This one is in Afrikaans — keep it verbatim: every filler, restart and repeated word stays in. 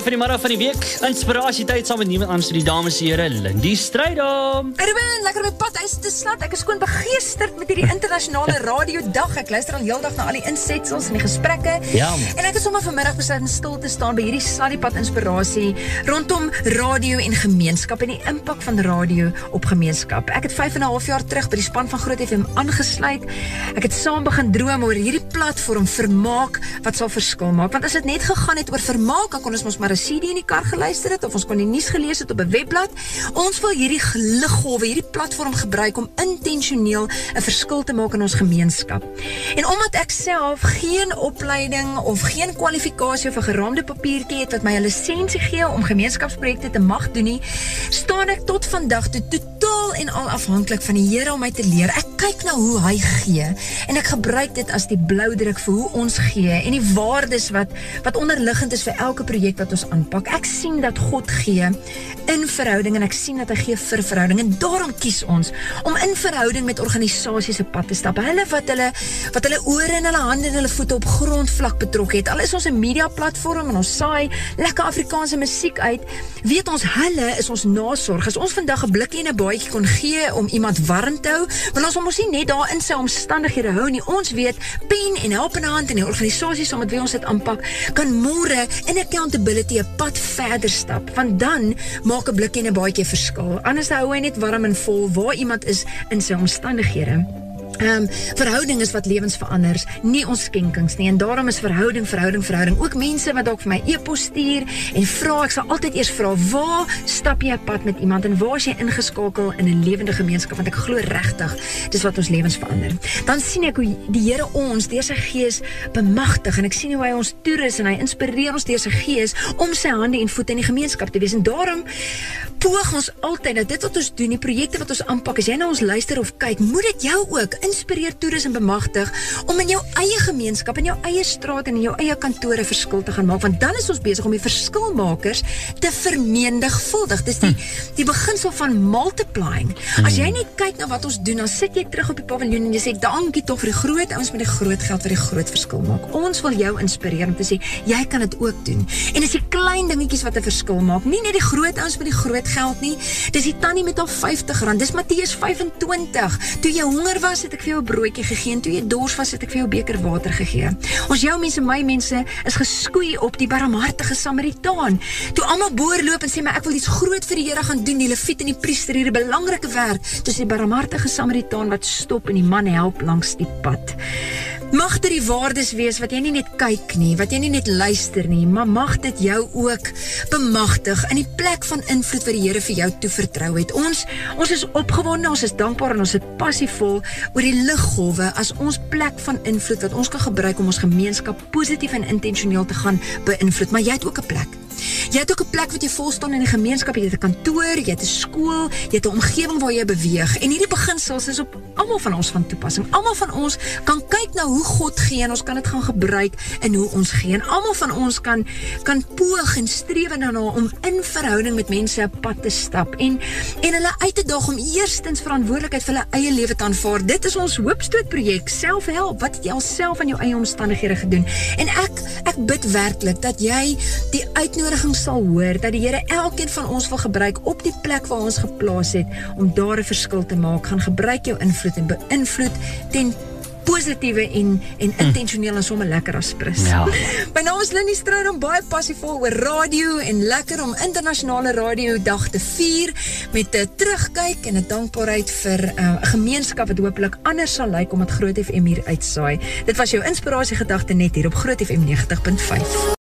van die middag van die week. Inspirasietyd saam met niemand anders vir die dames en here, Lindy Strydom. Ruben, lekker op my pad huis te slat. Ek is gewoon begeesterd met hierdie internasionale radiodag. Ek luister al heeldag na al die insetsels en die gesprekke. Ja. En ek het sommer vanmiddag besluit om stil te staan by hierdie sladdiepad inspirasie rondom radio en gemeenskap en die impak van radio op gemeenskap. Ek het vyf en 'n half jaar terug by die span van Groot F M aangesluit. Ek het saam begin droom oor hierdie platform Vermaak wat sal verskil maak. Want as dit net gegaan het oor vermaak, dan kon ons mos maar 'n C D in die kar geluister het of ons kon die nuus gelees het op 'n webblad. Ons wil hierdie liggolwe, hierdie platform gebruik om intentioneel 'n verskil te maak in ons gemeenskap. En omdat ek self geen opleiding of geen kwalifikasie of 'n geraamde papiertjie het wat my 'n lisensie gee om gemeenskapsprojekte te mag doen nie, staan ek tot vandag toe totaal en al afhanklik van die Here om my te leer. Ek kyk na hoe hy gee en ek gebruik dit as die bloudruk vir hoe ons gee en die waardes wat wat onderliggend is vir elke projek wat ons aanpak. Ek sien dat God gee in verhouding en ek sien dat hy gee vir verhouding en daarom kies ons om in verhouding met organisasies se pad te stap. Hulle wat hulle wat hulle ore en hulle hande en hulle voete op grondvlak betrok het. Al is ons 'n media platform en ons saai lekker Afrikaanse musiek uit, weet ons hulle is ons nasorg. As ons vandag 'n blikkie en 'n baadjie kon gee om iemand warm te hou, wil ons hom mos nie net daar in sy omstandighede hou nie. Ons weet pen en helpende hand en die organisasies saam met wie ons dit aanpak kan môre in accountability 'n pad verder stap, want dan maak 'n blikkie en 'n baadjie verskil. Anders hou hy net warm en vol waar iemand is in sy omstandighede. Um, verhouding is wat lewens veranders, nie ons skenkings nie, en daarom is verhouding, verhouding, verhouding. Ook mense wat dalk vir my e-pos stuur en vra, ek sal altyd eers vra, waar stap jy 'n pad met iemand en waar is jy ingeskakel in 'n lewende gemeenskap, want ek glo regtig dis wat ons lewens verander. Dan sien ek hoe die Here ons deur sy gees bemagtig en ek sien hoe hy ons toerus en hy inspireer ons deur sy gees om sy hande en voete in die gemeenskap te wees, en daarom poog ons altyd dat dit wat ons doen, die projekte wat ons aanpak, as jy na ons luister of kyk, moet dit jou ook inspireer, toerus en bemagtig om in jou eie gemeenskap, in jou eie straat en in jou eie kantore verskil te gaan maak, want dan is ons besig om die verskilmakers te vermenigvuldig. Dis die, die beginsel van multiplying. As jy net kyk na wat ons doen, dan sit jy terug op die paviljoen en jy sê, dankie tog vir die groot ouens met die groot geld wat die groot verskil maak. Ons wil jou inspireer om te sê, jy kan dit ook doen. En dis die klein dingetjies wat 'n verskil maak. Nie net die groot ouens met die groot geld nie, dis die tannie met haar vyftig rand, dis Matteus vyf en twintig. Toe jy honger was, het ek vir jou 'n broodjie gegee, en toe jy dors was, het ek vir jou 'n beker water gegee. Ons jou mense, my mense, is geskoei op die barmhartige Samaritaan. Toe almal boorloop en sê, maar ek wil iets groot vir die Here gaan doen, die leviet en die priester hier 'n belangrike werk, dis die barmhartige Samaritaan wat stop en die man help langs die pad. Mag dit die waardes wees wat jy nie net kyk nie, wat jy nie net luister nie, maar mag dit jou ook bemagtig in die plek van invloed wat die Here vir jou toevertrou het. Ons, ons is opgewonde, ons is dankbaar en ons is passievol oor die liggolwe as ons plek van invloed wat ons kan gebruik om ons gemeenskap positief en intentioneel te gaan beïnvloed. Maar jy het ook 'n plek. Jy het ook 'n plek wat jy vol staan in die gemeenskap, jy het 'n kantoor, jy het 'n skool, jy het 'n omgewing waar jy beweeg. En hierdie beginsels is op almal van ons van toepassing. Almal van ons kan kyk na hoe God gee en ons kan dit gaan gebruik in hoe ons gee. En almal van ons kan kan poog en streef daarna om in verhouding met mense 'n pad te stap en en hulle uit te daag om eerstens verantwoordelikheid vir hulle eie lewe te aanvaar. Dit is ons hoopstoot projek, selfhelp. Wat het jy alself aan jou eie omstandighede gedoen? En ek ek bid werklik dat jy die uitnodiging sal hoor, dat die Here elkeen van ons wil gebruik op die plek waar ons geplaas het, om daar 'n verskil te maak. Gaan gebruik jou invloed en beïnvloed ten positiewe en, en intentioneel en sommer lekker as prins. Ja. My naam is Lindy Strydom, baie passievol oor radio en lekker om internasionale radiodag te vier met 'n terugkyk en 'n dankbaarheid vir 'n uh, gemeenskap wat hopelik anders sal lyk omdat Groot F M hier uitsaai. Dit was jou inspirasie gedagte net hier op Groot F M negentig punt vyf.